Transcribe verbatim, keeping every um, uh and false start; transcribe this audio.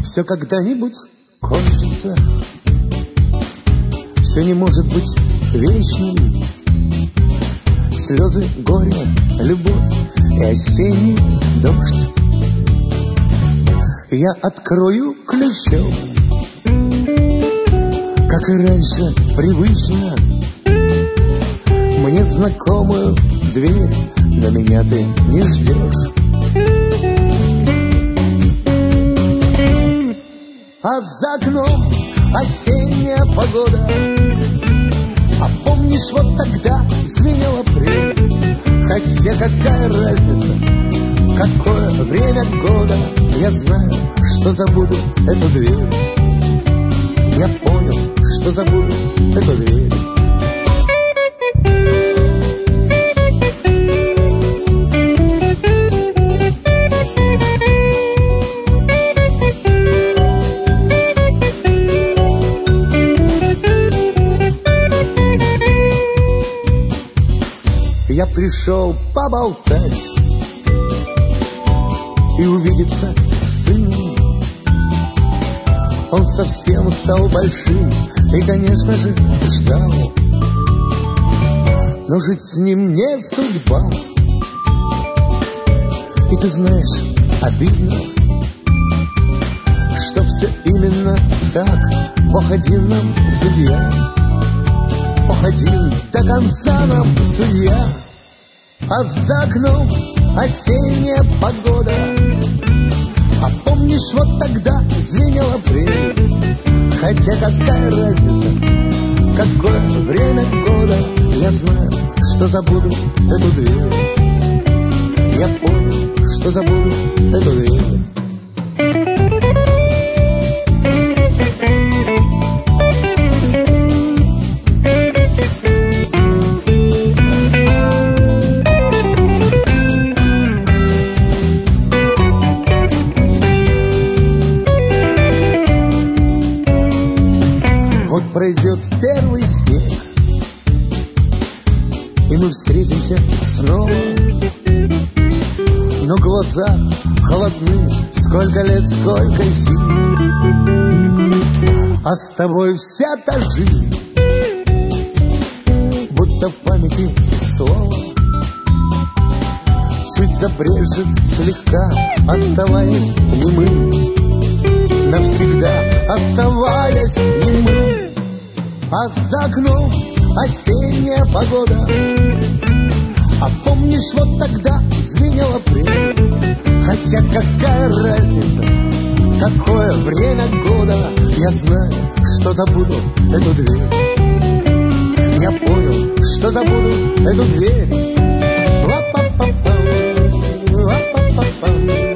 Все когда-нибудь кончится. Все не может быть вечным. Слезы, горе, любовь и осенний дождь. Я открою ключом, как и раньше, привычно. Мне знакомую дверь, но меня ты не ждешь. А за окном осенняя погода. А помнишь, вот тогда звенел апрель? Хотя какая разница, какое время года? Я знаю, что забуду эту дверь. Я понял, что забуду эту дверь. Я пришел поболтать и увидеться с сыном. Он совсем стал большим и, конечно же, ждал. Но жить с ним не судьба. И ты знаешь, обидно, что все именно так. Ох, один нам судья, ох, один до конца нам судья. А за окном осенняя погода. А помнишь, вот тогда звенел апрель? Хотя какая разница, какое время года? Я знаю, что забуду эту дверь. Я понял, что забуду эту дверь. Пройдет первый снег, и мы встретимся снова. Но глаза холодны, сколько лет, сколько зим. А с тобой вся та жизнь, будто в памяти слово, чуть забрежет слегка, оставаясь немым, навсегда оставаясь немым. А за окном осенняя погода. А помнишь, вот тогда звенел апрель? Хотя какая разница, какое время года? Я знаю, что забуду эту дверь. Я понял, что забуду эту дверь. Ла-па-па-пам, ла-па-па-пам.